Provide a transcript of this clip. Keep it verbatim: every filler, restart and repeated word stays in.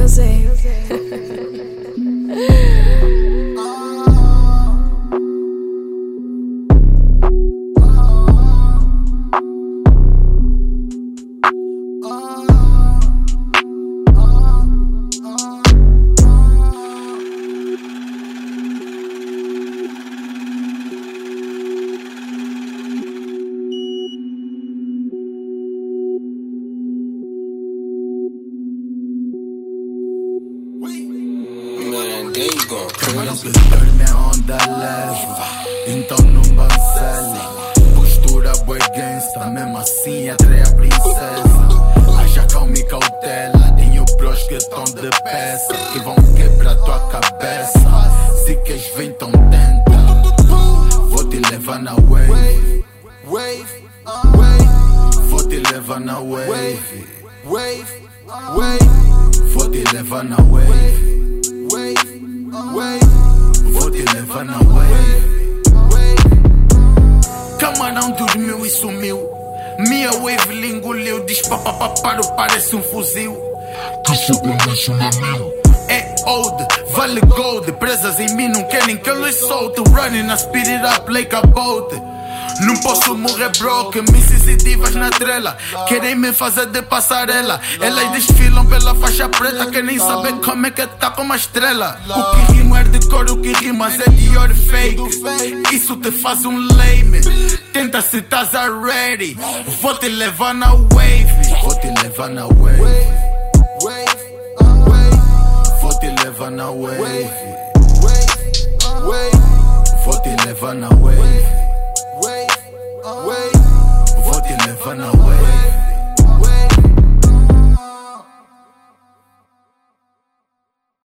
Music. Quero que dorme onda leve, então não cancele. Postura boy gangsta, mesmo assim atrai a princesa. Haja calma e cautela, tenho bros que estão de peça, que vão quebrar tua cabeça. Se queres ver então tenta, vou te levar na wave. Vou te levar na wave. Vou te levar na wave. Vou te levar na wave. Camarão dormiu e sumiu. Minha wave lhe engoliu. Diz papapaparo, parece um fuzil. Que segurança na mil. É old, vale gold. Presas em mim não querem que eu lhes solte. Running na speed it up like a boat. Não posso morrer broke, misses e divas na trela. Querem me fazer de passarela. Elas desfilam pela faixa preta. Querem saber como é que tá com uma estrela. O que rima é de cor, o que rimas é de your fake. Isso te faz um lame. Tenta se estás ready. Vou te levar na wave. Vou te levar na wave. Vou te levar na wave. Vou te levar na wave. Vou te levar na wave.